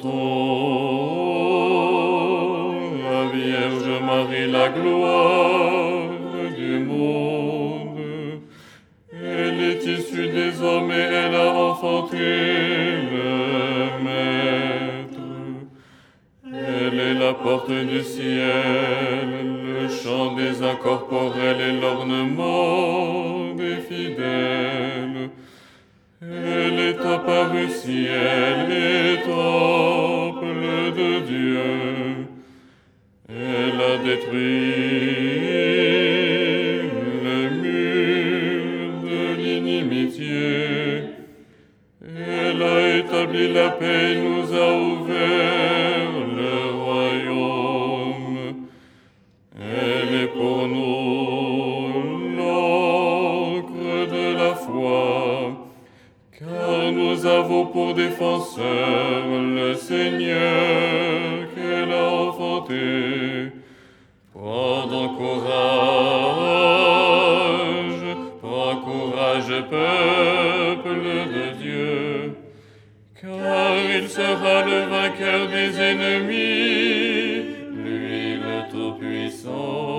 la Vierge Marie, la gloire du monde. Elle est issue des hommes et elle a enfanté le Maître. Elle est la porte du ciel, le chant des incorporels et l'ornement des fidèles. Elle est apparue ciel et temple de Dieu. Elle a détruit le mur de l'inimitié. Elle a établi la paix, nous a ouvert le royaume. Elle est pour nous l'encre de la foi, car nous avons pour défenseur le Seigneur qu'elle a enfanté. Prends donc courage, peuple de Dieu, car il sera le vainqueur des ennemis, lui le Tout-Puissant.